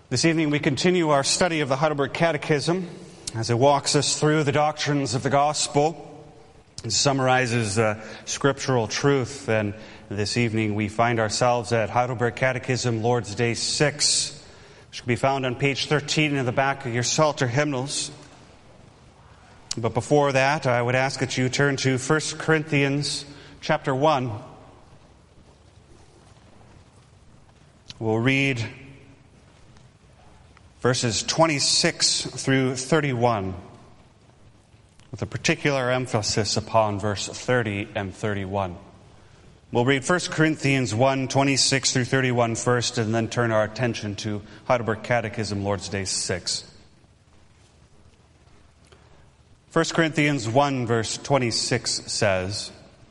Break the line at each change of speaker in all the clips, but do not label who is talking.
This evening we continue our study of the Heidelberg Catechism as it walks us through the doctrines of the gospel and summarizes scriptural truth. And this evening we find ourselves at Heidelberg Catechism, Lord's Day 6, which can be found on page 13 in the back of your Psalter hymnals. But before that, I would ask that you turn to 1 Corinthians chapter 1. We'll read verses 26 through 31, with a particular emphasis upon verse 30 and 31. We'll read 1 Corinthians 1, 26 through 31 first, and then turn our attention to Heidelberg Catechism, Lord's Day 6. 1 Corinthians 1, verse 26 says,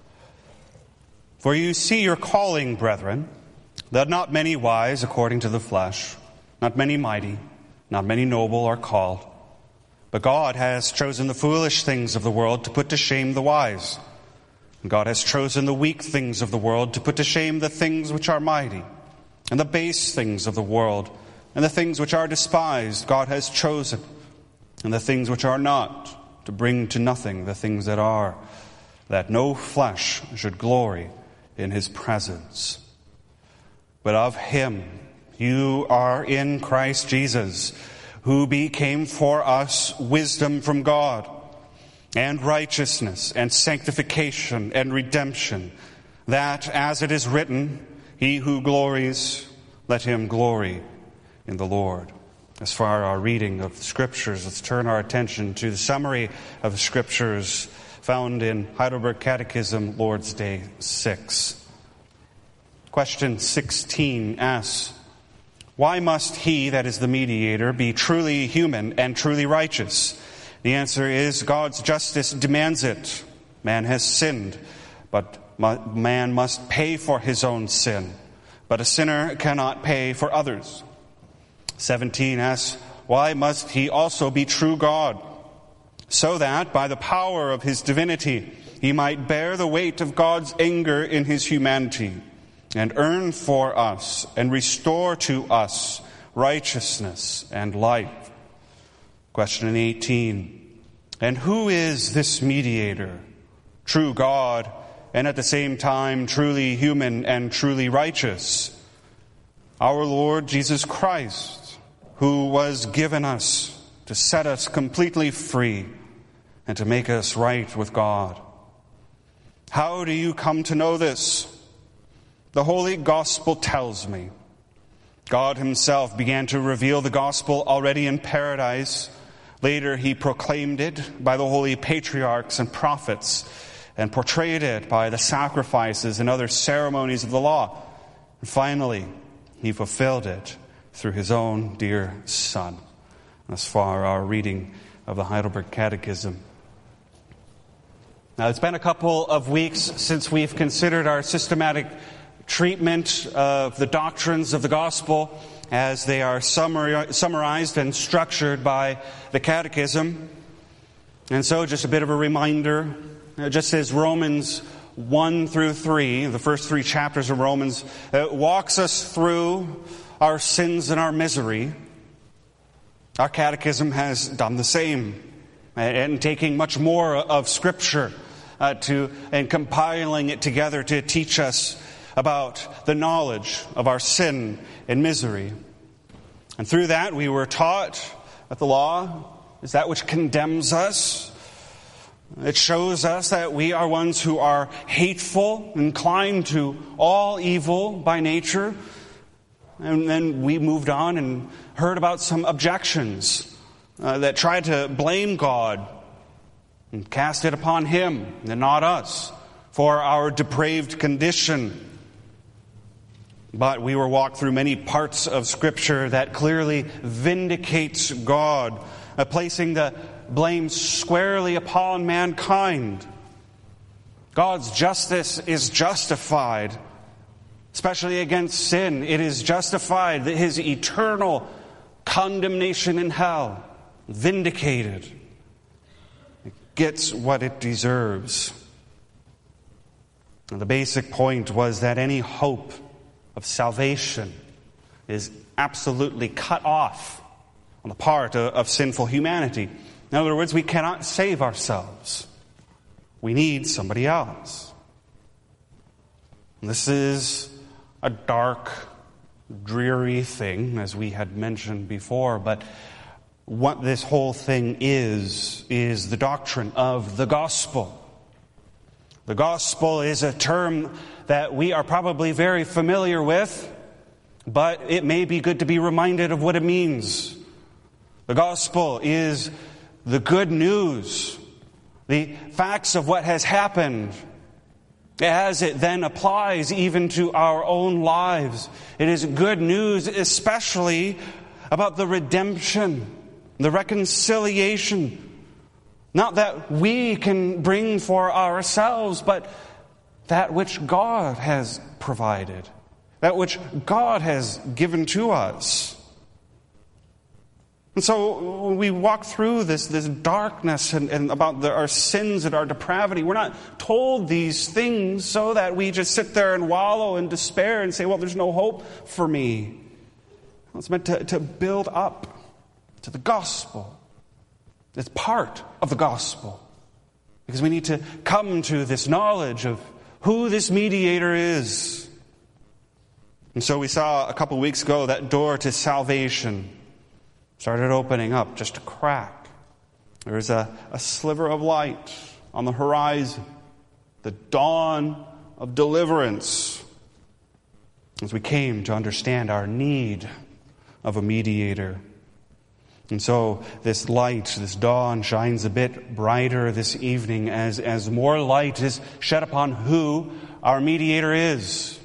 "For you see your calling, brethren, that not many wise according to the flesh, not many mighty, not many noble are called. But God has chosen the foolish things of the world to put to shame the wise. And God has chosen the weak things of the world to put to shame the things which are mighty. And the base things of the world, and the things which are despised, God has chosen. And the things which are not, to bring to nothing the things that are, that no flesh should glory in his presence. But of him you are in Christ Jesus, who became for us wisdom from God, and righteousness, and sanctification, and redemption, that, as it is written, he who glories, let him glory in the Lord." As far as our reading of the Scriptures, let's turn our attention to the summary of the Scriptures found in Heidelberg Catechism, Lord's Day 6. Question 16 asks, "Why must he, that is the mediator, be truly human and truly righteous?" The answer is God's justice demands it. Man has sinned, but man must pay for his own sin. But a sinner cannot pay for others. 17 asks, "Why must he also be true God? So that, by the power of his divinity, he might bear the weight of God's anger in his humanity, and earn for us and restore to us righteousness and life." Question 18. "And who is this mediator? True God, and at the same time truly human and truly righteous. Our Lord Jesus Christ, who was given us to set us completely free and to make us right with God." How do you come to know this? The Holy Gospel tells me. God himself began to reveal the gospel already in paradise. Later he proclaimed it by the holy patriarchs and prophets, and portrayed it by the sacrifices and other ceremonies of the law. And finally, he fulfilled it through his own dear Son. As far our reading of the Heidelberg Catechism. Now, it's been a couple of weeks since we've considered our systematic treatment of the doctrines of the gospel as they are summarized and structured by the Catechism. And so just a bit of a reminder, just as Romans 1 through 3, the first three chapters of Romans, walks us through our sins and our misery, our Catechism has done the same, and taking much more of Scripture and compiling it together to teach us about the knowledge of our sin and misery. And through that we were taught that the law is that which condemns us. It shows us that we are ones who are hateful, inclined to all evil by nature. And then we moved on and heard about some objections that tried to blame God and cast it upon him and not us for our depraved condition. But we were walked through many parts of Scripture that clearly vindicates God, placing the blame squarely upon mankind. God's justice is justified, especially against sin. It is justified, that his eternal condemnation in hell, vindicated. It gets what it deserves. And the basic point was that any hope of salvation is absolutely cut off on the part of sinful humanity. In other words, we cannot save ourselves. We need somebody else. And this is a dark, dreary thing, as we had mentioned before, but what this whole thing is the doctrine of the gospel. The gospel is a term that we are probably very familiar with, but it may be good to be reminded of what it means. The gospel is the good news, the facts of what has happened, as it then applies even to our own lives. It is good news, especially about the redemption, the reconciliation. Not that we can bring for ourselves, but that which God has provided, that which God has given to us. And so when we walk through this darkness and about our sins and our depravity, we're not told these things so that we just sit there and wallow in despair and say, well, there's no hope for me. It's meant to build up to the gospel. It's part of the gospel. Because we need to come to this knowledge of who this mediator is. And so we saw a couple weeks ago that door to salvation started opening up just a crack. There was a sliver of light on the horizon, the dawn of deliverance, as we came to understand our need of a mediator. And so this light, this dawn, shines a bit brighter this evening as more light is shed upon who our mediator is.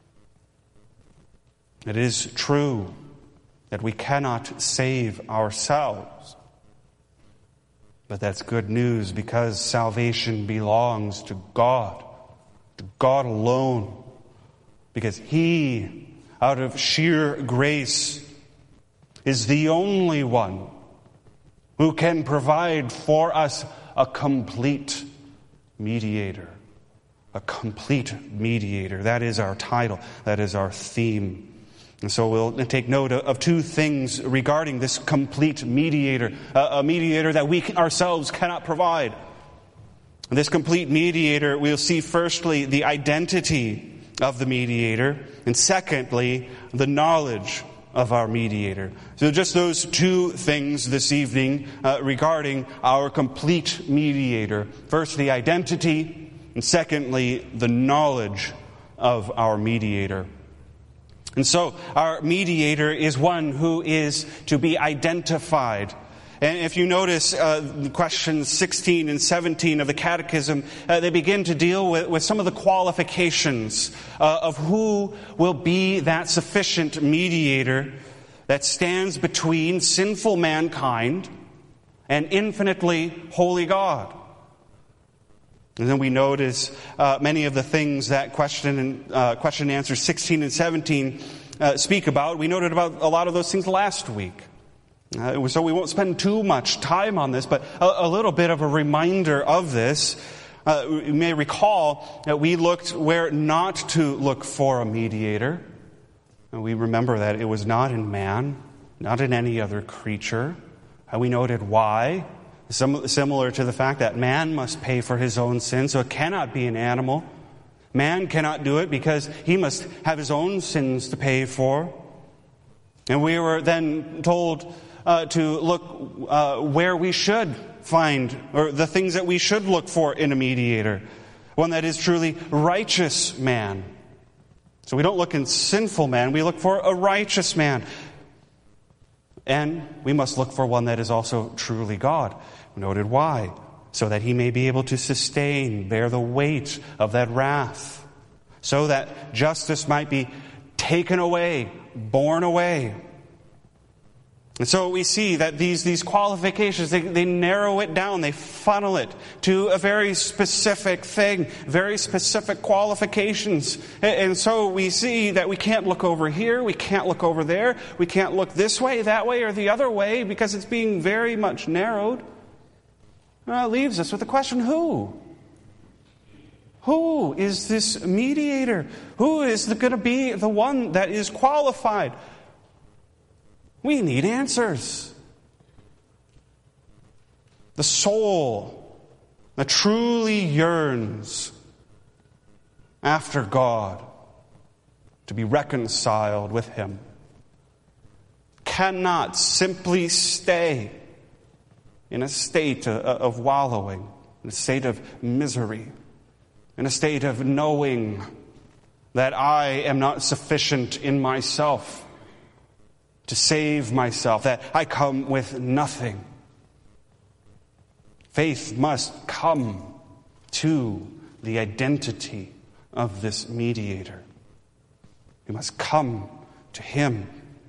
It is true that we cannot save ourselves. But that's good news, because salvation belongs to God alone. Because He, out of sheer grace, is the only one who can provide for us a complete mediator. A complete mediator. That is our title. That is our theme. And so we'll take note of two things regarding this complete mediator, a mediator that we ourselves cannot provide. This complete mediator, we'll see firstly the identity of the mediator, and secondly, the knowledge of our mediator. So just those two things this evening regarding our complete mediator. First, the identity, and secondly, the knowledge of our mediator. And so our mediator is one who is to be identified. And if you notice questions 16 and 17 of the Catechism, they begin to deal with some of the qualifications of who will be that sufficient mediator that stands between sinful mankind and infinitely holy God. And then we notice many of the things that question and answer 16 and 17 speak about. We noted about a lot of those things last week. So we won't spend too much time on this, but a little bit of a reminder of this. You may recall that we looked where not to look for a mediator. And we remember that it was not in man, not in any other creature. And we noted why. Similar to the fact that man must pay for his own sin, so it cannot be an animal. Man cannot do it because he must have his own sins to pay for. And we were then told to look where we should find, or the things that we should look for in a mediator. One that is truly righteous man. So we don't look in sinful man, we look for a righteous man. And we must look for one that is also truly God. We noted why. So that He may be able to sustain, bear the weight of that wrath. So that justice might be taken away, borne away. And so we see that these qualifications, they narrow it down, they funnel it to a very specific thing, very specific qualifications. And so we see that we can't look over here, we can't look over there, we can't look this way, that way, or the other way, because it's being very much narrowed. It leaves us with the question, who? Who is this mediator? Who is going to be the one that is qualified? We need answers. The soul that truly yearns after God, to be reconciled with Him, cannot simply stay in a state of wallowing, in a state of misery, in a state of knowing that I am not sufficient in myself to save myself, that I come with nothing. Faith must come to the identity of this mediator. We must come to Him.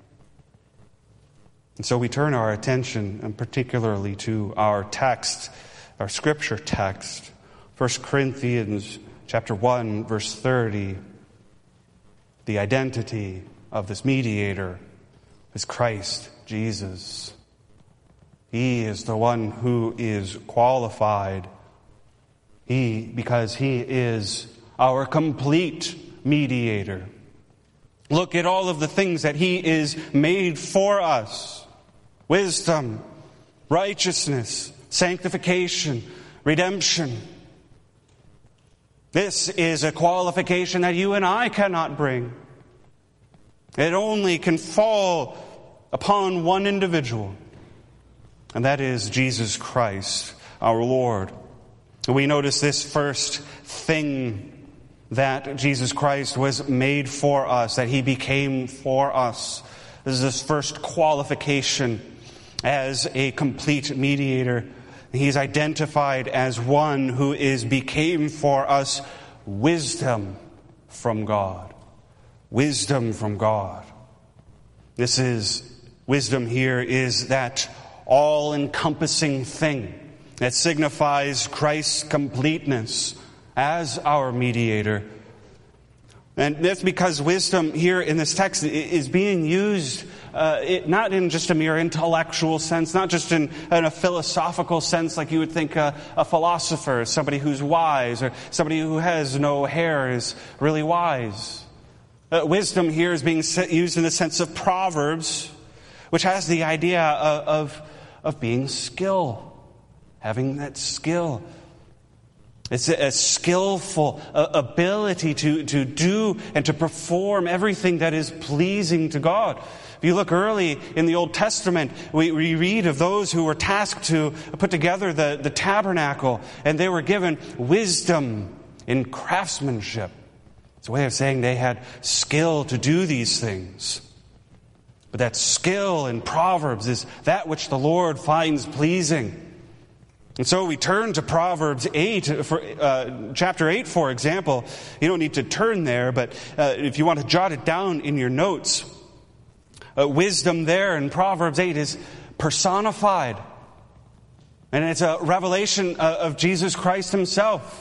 And so we turn our attention, and particularly to our text, our scripture text, 1 Corinthians chapter 1, verse 30. The identity of this mediator is Christ Jesus. He is the one who is qualified. Because He is our complete mediator. Look at all of the things that He is made for us. Wisdom, righteousness, sanctification, redemption. This is a qualification that you and I cannot bring. It only can fall upon one individual, and that is Jesus Christ, our Lord. We notice this first thing, that Jesus Christ was made for us, that He became for us. This is His first qualification as a complete mediator. He's identified as one who became for us wisdom from God. Wisdom from God. Wisdom here is that all-encompassing thing that signifies Christ's completeness as our mediator. And that's because wisdom here in this text is being used not in just a mere intellectual sense, not just in a philosophical sense like you would think a philosopher, somebody who's wise, or somebody who has no hair is really wise. Wisdom here is being used in the sense of Proverbs, which has the idea of being skill, having that skill. It's a skillful ability to do and to perform everything that is pleasing to God. If you look early in the Old Testament, we read of those who were tasked to put together the tabernacle, and they were given wisdom in craftsmanship. It's a way of saying they had skill to do these things. But that skill in Proverbs is that which the Lord finds pleasing. And so we turn to Proverbs 8, chapter 8, for example. You don't need to turn there, but if you want to jot it down in your notes, wisdom there in Proverbs 8 is personified. And it's a revelation of Jesus Christ Himself.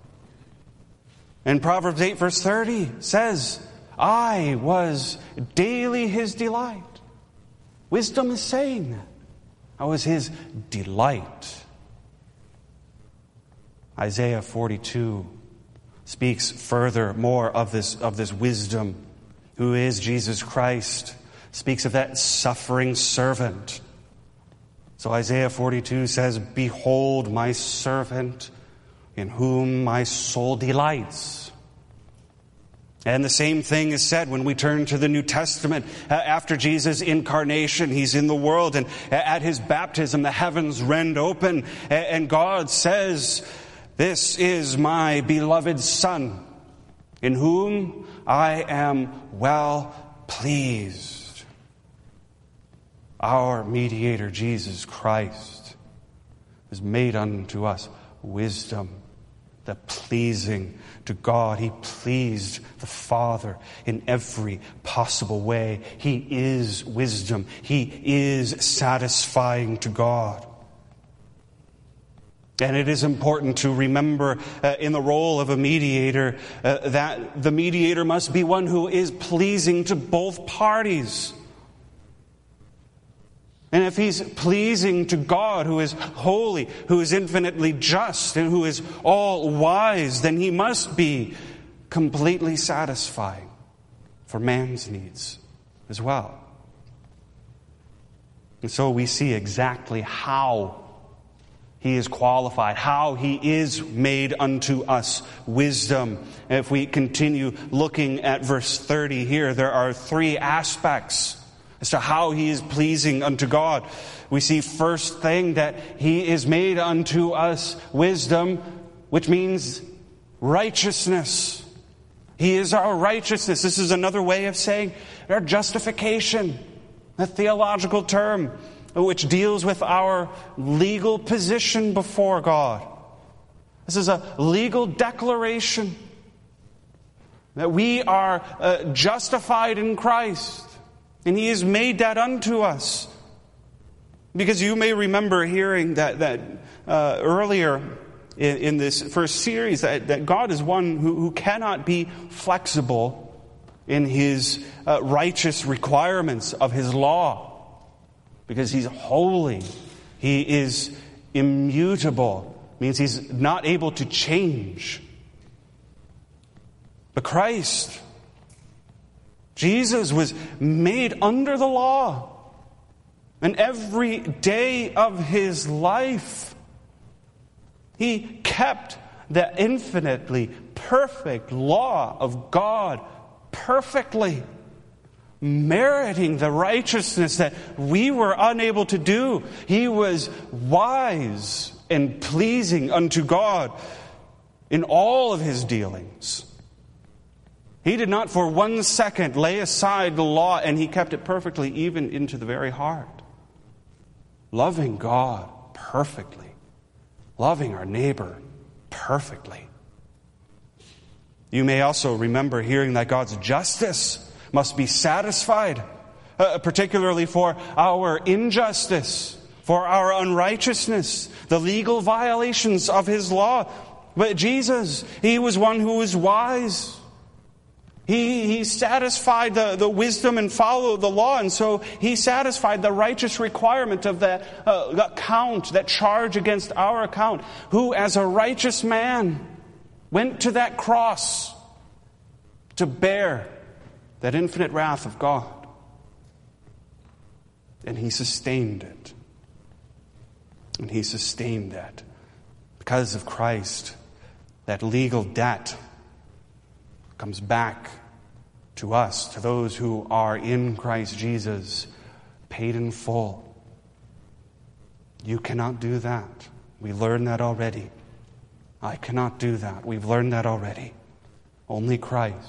And Proverbs 8, verse 30 says, I was daily His delight. Wisdom is saying that. I was His delight. Isaiah 42 speaks further more of this wisdom, who is Jesus Christ. Speaks of that suffering servant. So Isaiah 42 says, Behold my servant, in whom my soul delights. And the same thing is said when we turn to the New Testament. After Jesus' incarnation, He's in the world, and at His baptism, the heavens rend open, and God says, This is my beloved Son, in whom I am well pleased. Our mediator, Jesus Christ, has made unto us wisdom, the pleasing to God. He pleased the Father in every possible way. He is wisdom. He is satisfying to God. And it is important to remember in the role of a mediator that the mediator must be one who is pleasing to both parties. And if he's pleasing to God, who is holy, who is infinitely just, and who is all wise, then he must be completely satisfying for man's needs as well. And so we see exactly how he is qualified, how he is made unto us wisdom. If we continue looking at verse 30 here, there are three aspects as to how he is pleasing unto God. We see first thing that he is made unto us wisdom, which means righteousness. He is our righteousness. This is another way of saying our justification, a theological term which deals with our legal position before God. This is a legal declaration that we are justified in Christ, and he has made that unto us. Because you may remember hearing that earlier in this first series, that God is one who cannot be flexible in his righteous requirements of his law. Because he's holy. He is immutable. Means he's not able to change. But Christ, Jesus, was made under the law. And every day of his life, he kept the infinitely perfect law of God perfectly, meriting the righteousness that we were unable to do. He was wise and pleasing unto God in all of his dealings. He did not for 1 second lay aside the law, and he kept it perfectly even into the very heart. Loving God perfectly. Loving our neighbor perfectly. You may also remember hearing that God's justice must be satisfied, particularly for our injustice, for our unrighteousness, the legal violations of his law. But Jesus, he was one who was wise. He satisfied the wisdom and followed the law, and so he satisfied the righteous requirement of that account, that charge against our account, who as a righteous man went to that cross to bear that infinite wrath of God. And he sustained it. And he sustained that. Because of Christ, that legal debt comes back to us, to those who are in Christ Jesus, paid in full. You cannot do that. We learned that already. I cannot do that. We've learned that already. Only Christ.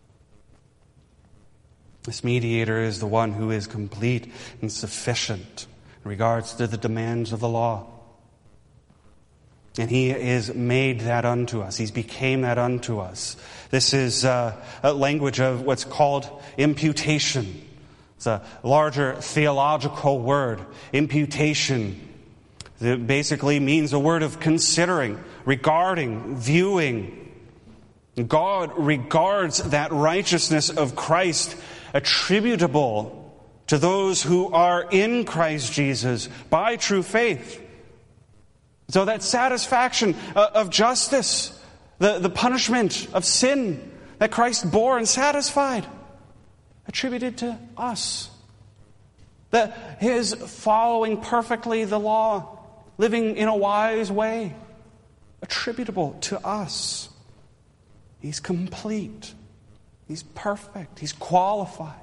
This mediator is the one who is complete and sufficient in regards to the demands of the law. And he is made that unto us. He's became that unto us. This is a language of what's called imputation. It's a larger theological word. Imputation. It basically means a word of considering, regarding, viewing. God regards that righteousness of Christ attributable to those who are in Christ Jesus by true faith. So that satisfaction of justice, the punishment of sin that Christ bore and satisfied, attributed to us. That his following perfectly the law, living in a wise way, attributable to us. He's complete. He's perfect. He's qualified.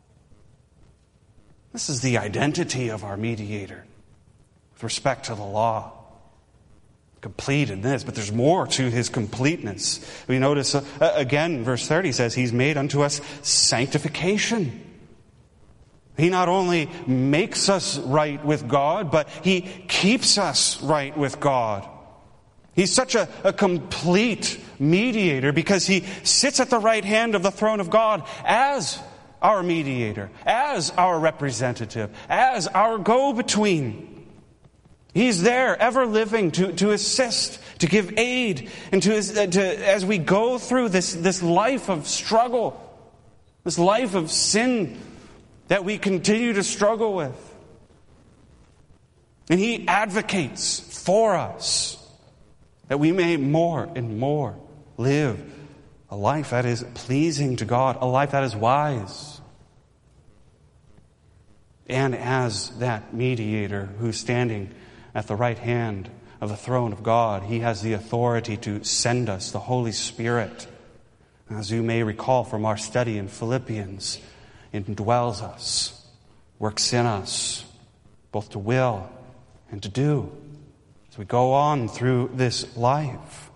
This is the identity of our mediator with respect to the law. Complete in this, but there's more to his completeness. We notice again, verse 30 says, he's made unto us sanctification. He not only makes us right with God, but he keeps us right with God. He's such a complete mediator because he sits at the right hand of the throne of God as our mediator, as our representative, as our go-between. He's there, ever living, to assist, to give aid, and to as we go through this life of struggle, this life of sin that we continue to struggle with. And he advocates for us that we may more and more live a life that is pleasing to God, a life that is wise. and as that mediator who's standing at the right hand of the throne of God, he has the authority to send us the Holy Spirit. As you may recall from our study in Philippians, it indwells us, works in us, both to will and to do, as we go on through this life.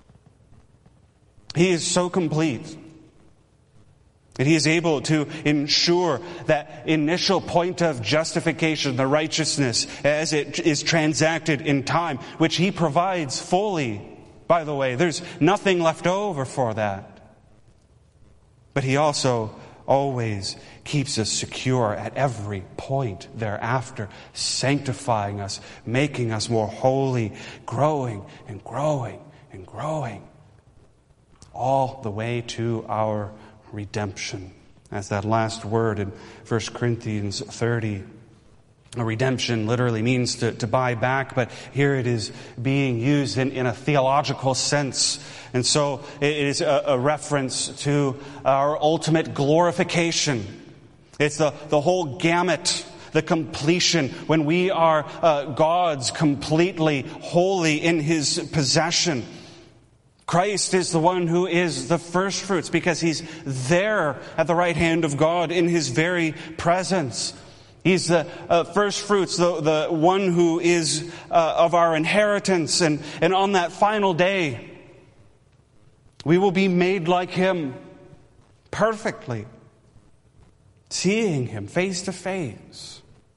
He is so complete, and he is able to ensure that initial point of justification, the righteousness, as it is transacted in time, which he provides fully, by the way. There's nothing left over for that. But he also always keeps us secure at every point thereafter, sanctifying us, making us more holy, growing and growing and growing, all the way to our redemption. As that last word in 1 Corinthians 30. Redemption literally means to buy back, but here it is being used in a theological sense. And so it is a reference to our ultimate glorification. It's the whole gamut, the completion, when we are God's, completely holy in his possession. Christ is the one who is the first fruits because he's there at the right hand of God in his very presence. He's the first fruits, the one who is of our inheritance. And on that final day, we will be made like him perfectly, seeing him face to face.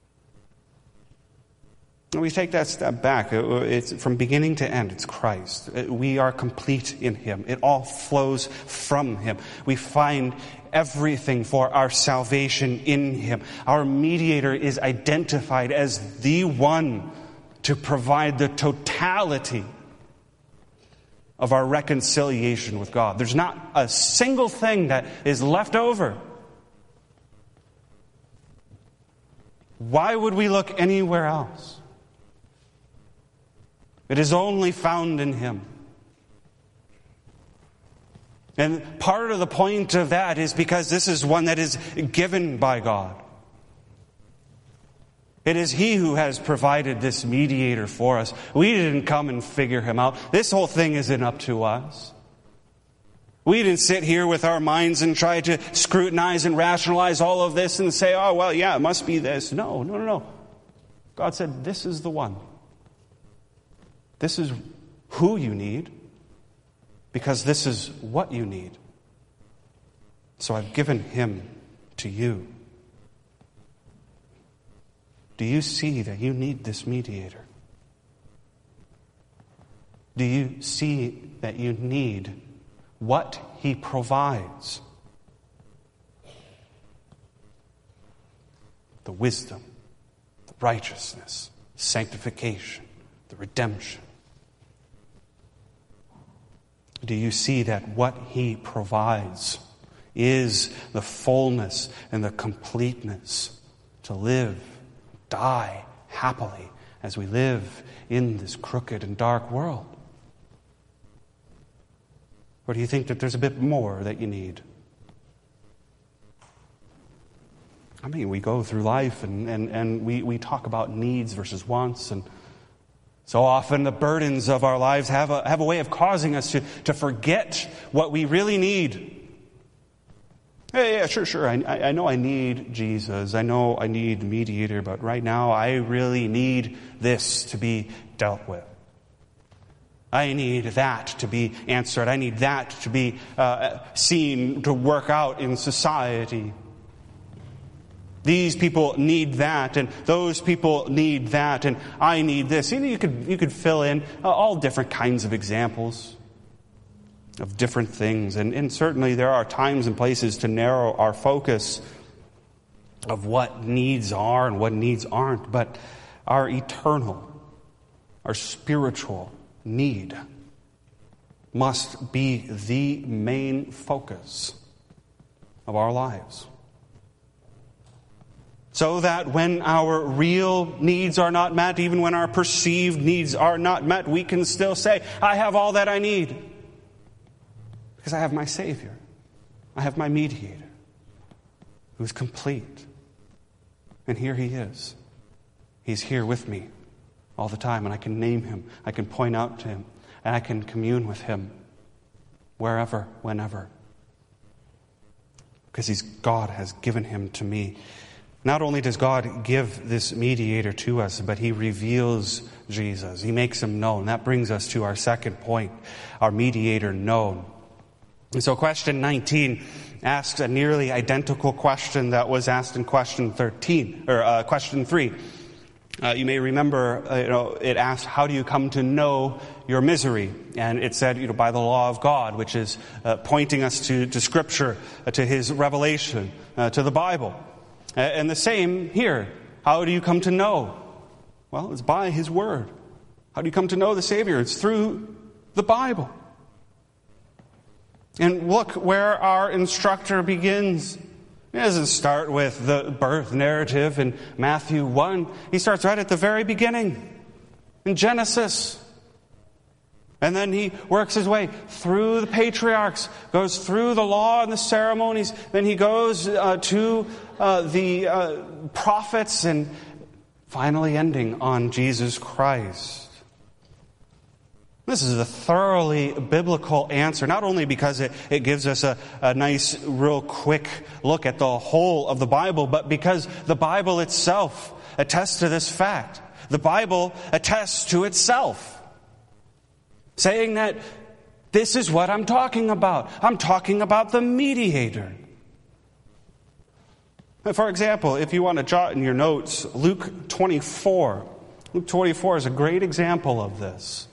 And we take that step back. It's from beginning to end, it's Christ. We are complete in him. It all flows from him. We find everything for our salvation in him. Our mediator is identified as the one to provide the totality of our reconciliation with God. There's not a single thing that is left over. Why would we look anywhere else? It is only found in him. And part of the point of that is because this is one that is given by God. It is he who has provided this mediator for us. We didn't come and figure him out. This whole thing isn't up to us. We didn't sit here with our minds and try to scrutinize and rationalize all of this and say, oh, well, yeah, it must be this. No. God said, this is the one. This is who you need, because this is what you need. So I've given him to you. Do you see that you need this mediator? Do you see that you need what he provides? The wisdom, the righteousness, sanctification, the redemption. Do you see that what he provides is the fullness and the completeness to live, die happily as we live in this crooked and dark world? Or do you think that there's a bit more that you need? I mean, we go through life and we talk about needs versus wants, and so often the burdens of our lives have a way of causing us to forget what we really need. Yeah, sure. I know I need Jesus. I know I need a mediator, but right now I really need this to be dealt with. I need that to be answered. I need that to be seen to work out in society. These people need that, and those people need that, and I need this. You could fill in all different kinds of examples of different things. And certainly there are times and places to narrow our focus of what needs are and what needs aren't. But our eternal, our spiritual need must be the main focus of our lives. So that when our real needs are not met, even when our perceived needs are not met, we can still say, I have all that I need. Because I have my Savior. I have my mediator, who's complete. And here he is. He's here with me all the time, and I can name him, I can point out to him, and I can commune with him wherever, whenever. Because God has given him to me. Not only does God give this mediator to us, but he reveals Jesus. He makes him known. That brings us to our second point, our mediator known. And so question 19 asks a nearly identical question that was asked in question 13, or question 3. You may remember, it asked, how do you come to know your misery? And it said, by the law of God, which is pointing us to Scripture, to his revelation, to the Bible. And the same here. How do you come to know? Well, it's by his word. How do you come to know the Savior? It's through the Bible. And look where our instructor begins. He doesn't start with the birth narrative in Matthew 1. He starts right at the very beginning, in Genesis. And then he works his way through the patriarchs, goes through the law and the ceremonies. Then he goes to the prophets, and finally ending on Jesus Christ. This is a thoroughly biblical answer, not only because it gives us a nice, real quick look at the whole of the Bible, but because the Bible itself attests to this fact. The Bible attests to itself, saying that this is what I'm talking about. I'm talking about the mediator. For example, if you want to jot in your notes, Luke 24. Luke 24 is a great example of this.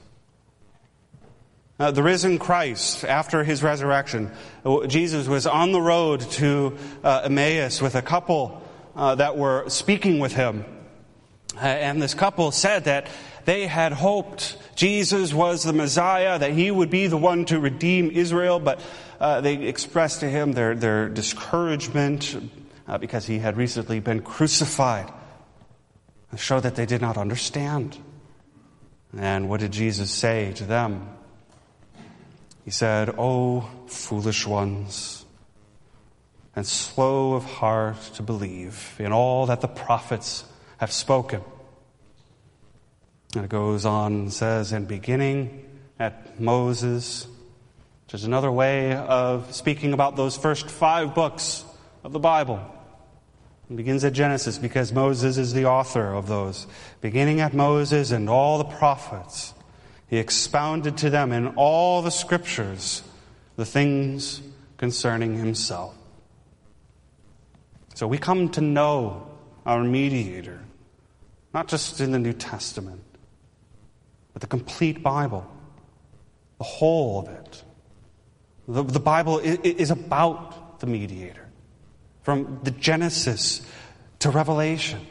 The risen Christ, after his resurrection, Jesus was on the road to Emmaus with a couple that were speaking with him. And this couple said that they had hoped Jesus was the Messiah, that he would be the one to redeem Israel, but they expressed to him their discouragement because he had recently been crucified. It showed that they did not understand. And what did Jesus say to them? He said, "O foolish ones, and slow of heart to believe in all that the prophets have spoken." And it goes on and says, and beginning at Moses, which is another way of speaking about those first 5 books of the Bible. It begins at Genesis because Moses is the author of those. Beginning at Moses and all the prophets, he expounded to them in all the Scriptures the things concerning himself. So we come to know our mediator, not just in the New Testament, but the complete Bible, the whole of it. The Bible is about the mediator, from the Genesis to Revelation.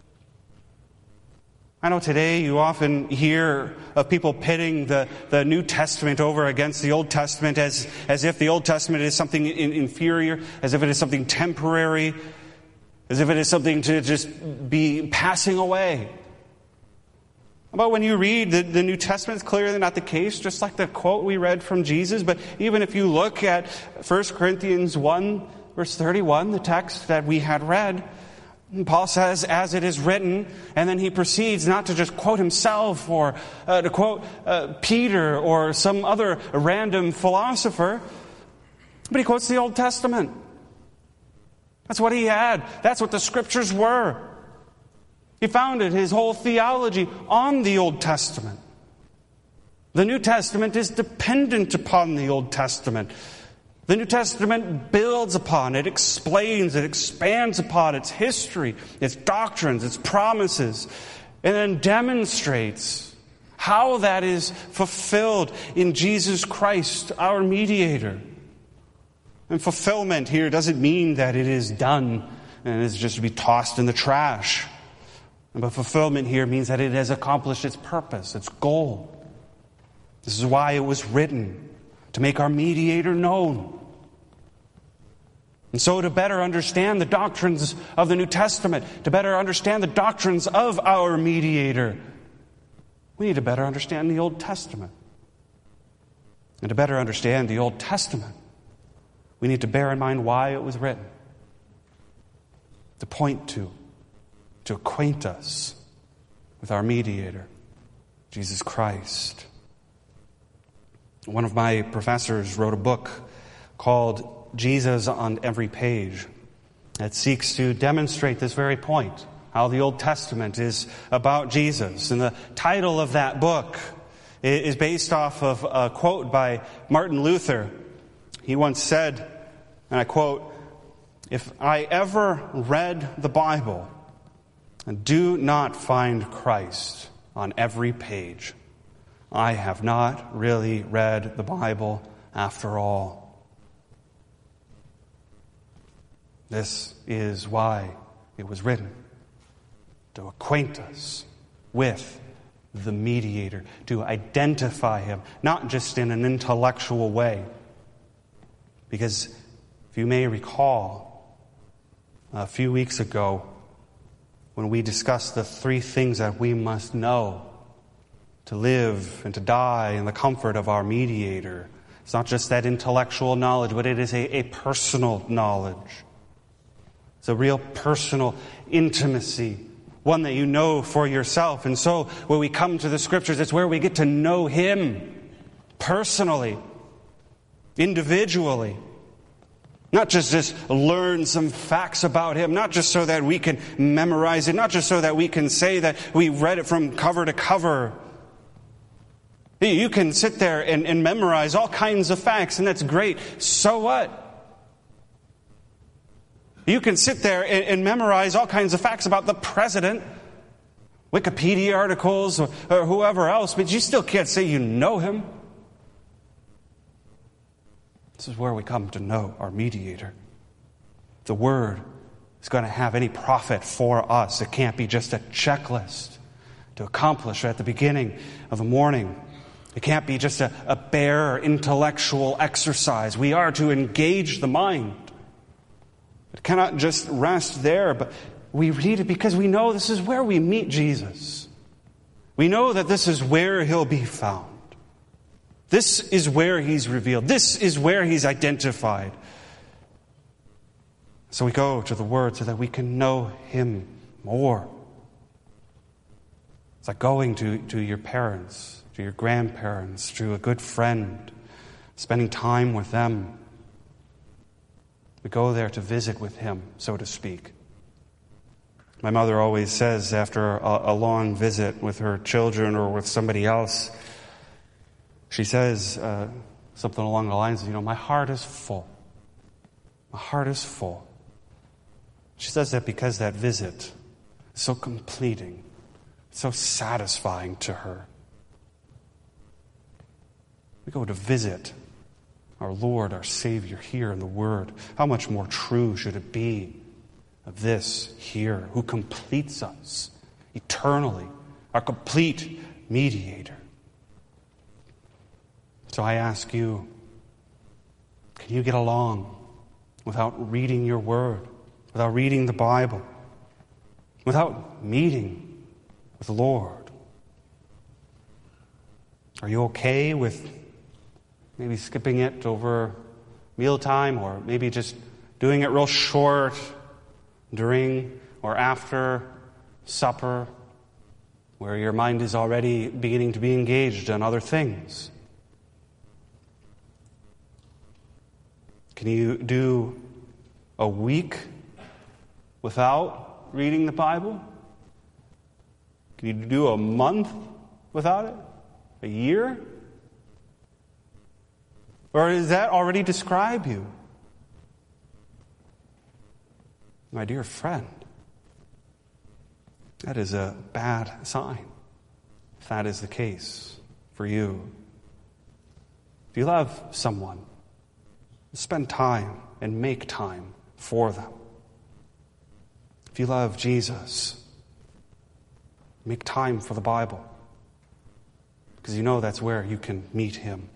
I know today you often hear of people pitting the New Testament over against the Old Testament as if the Old Testament is something inferior, as if it is something temporary, as if it is something to just be passing away. But when you read the New Testament, it's clearly not the case, just like the quote we read from Jesus. But even if you look at 1 Corinthians 1, verse 31, the text that we had read, Paul says, as it is written, and then he proceeds not to just quote himself or to quote Peter or some other random philosopher, but he quotes the Old Testament. That's what he had. That's what the Scriptures were. He founded his whole theology on the Old Testament. The New Testament is dependent upon the Old Testament. The New Testament builds upon, it explains, it expands upon its history, its doctrines, its promises, and then demonstrates how that is fulfilled in Jesus Christ, our mediator. And fulfillment here doesn't mean that it is done and is just to be tossed in the trash. But fulfillment here means that it has accomplished its purpose, its goal. This is why it was written, to make our mediator known. And so to better understand the doctrines of the New Testament, to better understand the doctrines of our mediator, we need to better understand the Old Testament. And to better understand the Old Testament, we need to bear in mind why it was written. To point to to acquaint us with our mediator, Jesus Christ. One of my professors wrote a book called Jesus on Every Page that seeks to demonstrate this very point, how the Old Testament is about Jesus. And the title of that book is based off of a quote by Martin Luther. He once said, and I quote, "If I ever read the Bible and do not find Christ on every page, I have not really read the Bible after all." This is why it was written, to acquaint us with the mediator, to identify him, not just in an intellectual way. Because if you may recall, a few weeks ago, when we discussed the 3 things that we must know to live and to die in the comfort of our mediator, it's not just that intellectual knowledge, but it is a personal knowledge. It's a real personal intimacy, one that you know for yourself. And so when we come to the Scriptures, it's where we get to know him personally, individually. Not just learn some facts about him, not just so that we can memorize it, not just so that we can say that we read it from cover to cover. You can sit there and memorize all kinds of facts, and that's great. So what? You can sit there and memorize all kinds of facts about the president, Wikipedia articles, or whoever else, but you still can't say you know him. This is where we come to know our mediator. The Word is going to have any profit for us. It can't be just a checklist to accomplish at the beginning of the morning. It can't be just a bare intellectual exercise. We are to engage the mind. It cannot just rest there, but we read it because we know this is where we meet Jesus. We know that this is where he'll be found. This is where he's revealed. This is where he's identified. So we go to the Word so that we can know him more. It's like going to your parents, to your grandparents, to a good friend, spending time with them. We go there to visit with him, so to speak. My mother always says after a long visit with her children or with somebody else, she says something along the lines of, my heart is full. My heart is full. She says that because that visit is so completing, so satisfying to her. We go to visit our Lord, our Savior here in the Word. How much more true should it be of this here, who completes us eternally, our complete mediator. So I ask you, can you get along without reading your Word, without reading the Bible, without meeting with the Lord? Are you okay with maybe skipping it over mealtime, or maybe just doing it real short during or after supper, where your mind is already beginning to be engaged on other things? Can you do a week without reading the Bible? Can you do a month without it? A year? Or does that already describe you? My dear friend, that is a bad sign, if that is the case for you. If you love someone, spend time and make time for them. If you love Jesus, make time for the Bible, because you know that's where you can meet him.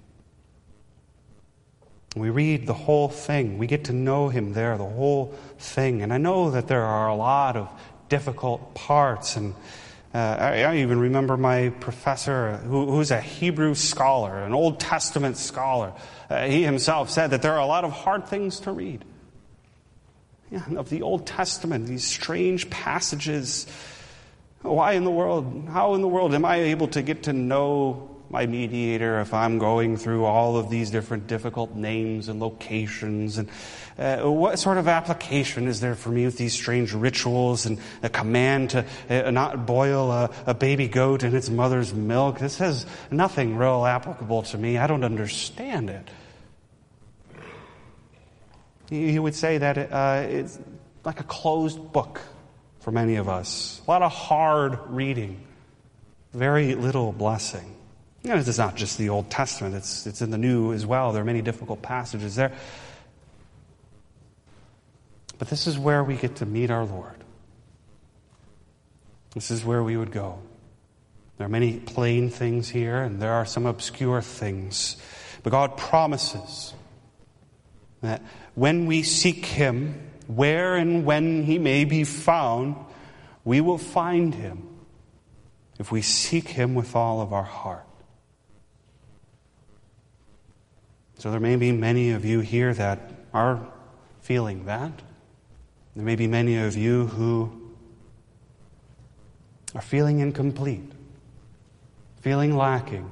We read the whole thing. We get to know him there, the whole thing. And I know that there are a lot of difficult parts. And I even remember my professor, who's a Hebrew scholar, an Old Testament scholar. He himself said that there are a lot of hard things to read. of the Old Testament, these strange passages. How in the world am I able to get to know my mediator if I'm going through all of these different difficult names and locations? And what sort of application is there for me with these strange rituals and a command to not boil a baby goat in its mother's milk? This has nothing real applicable to me. I don't understand it. You would say that it's like a closed book for many of us. A lot of hard reading, very little blessing. It's not just the Old Testament, it's in the New as well. There are many difficult passages there. But this is where we get to meet our Lord. This is where we would go. There are many plain things here, and there are some obscure things. But God promises that when we seek Him, where and when He may be found, we will find Him if we seek Him with all of our heart. So there may be many of you here that are feeling that. There may be many of you who are feeling incomplete, feeling lacking.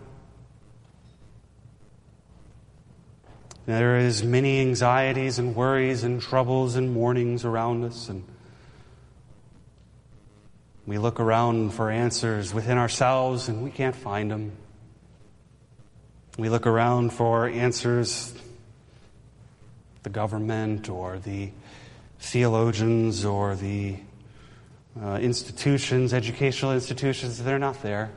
There is many anxieties and worries and troubles and mournings around us, and we look around for answers within ourselves and we can't find them. We look around for answers, the government or the theologians or the institutions, educational institutions, they're not there.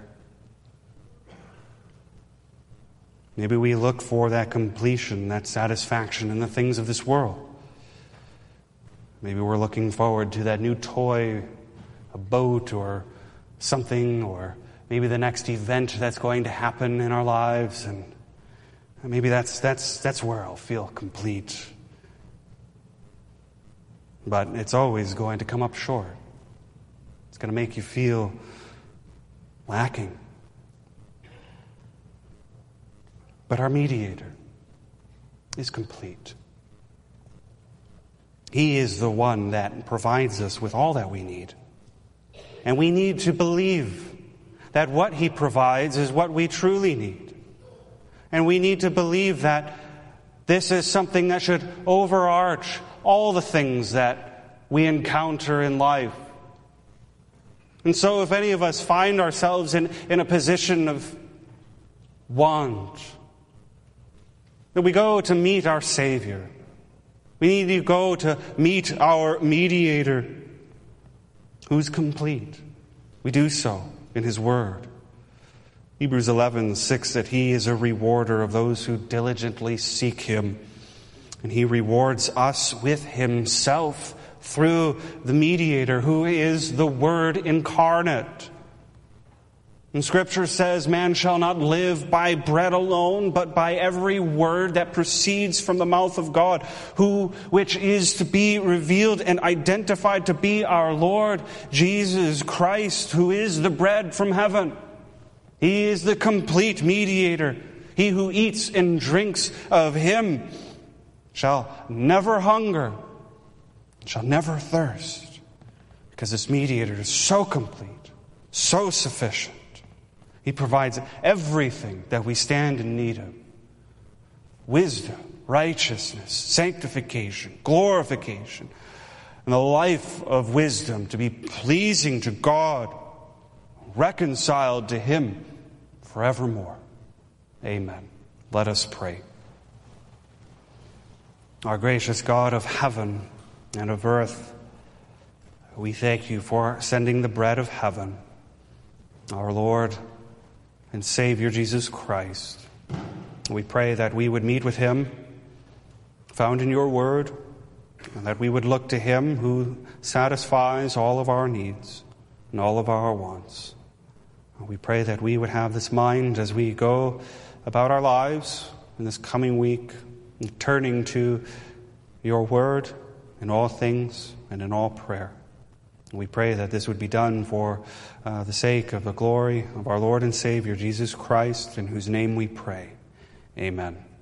Maybe we look for that completion, that satisfaction in the things of this world. Maybe we're looking forward to that new toy, a boat or something, or maybe the next event that's going to happen in our lives, and maybe that's where I'll feel complete. But it's always going to come up short. It's going to make you feel lacking. But our mediator is complete. He is the one that provides us with all that we need. And we need to believe that what He provides is what we truly need. And we need to believe that this is something that should overarch all the things that we encounter in life. And so if any of us find ourselves in a position of want, that we go to meet our Savior. We need to go to meet our mediator who's complete. We do so in His Word. Hebrews 11:6, that He is a rewarder of those who diligently seek Him. And He rewards us with Himself through the mediator who is the Word incarnate. And Scripture says, man shall not live by bread alone, but by every word that proceeds from the mouth of God, which is to be revealed and identified to be our Lord Jesus Christ, who is the bread from heaven. He is the complete mediator. He who eats and drinks of Him shall never hunger, shall never thirst, because this mediator is so complete, so sufficient. He provides everything that we stand in need of. Wisdom, righteousness, sanctification, glorification, and the life of wisdom to be pleasing to God, reconciled to Him forevermore. Amen. Let us pray. Our gracious God of heaven and of earth, we thank You for sending the bread of heaven, our Lord and Savior Jesus Christ. We pray that we would meet with Him, found in Your Word, and that we would look to Him who satisfies all of our needs and all of our wants. We pray that we would have this mind as we go about our lives in this coming week, turning to Your Word in all things and in all prayer. We pray that this would be done for the sake of the glory of our Lord and Savior, Jesus Christ, in whose name we pray. Amen.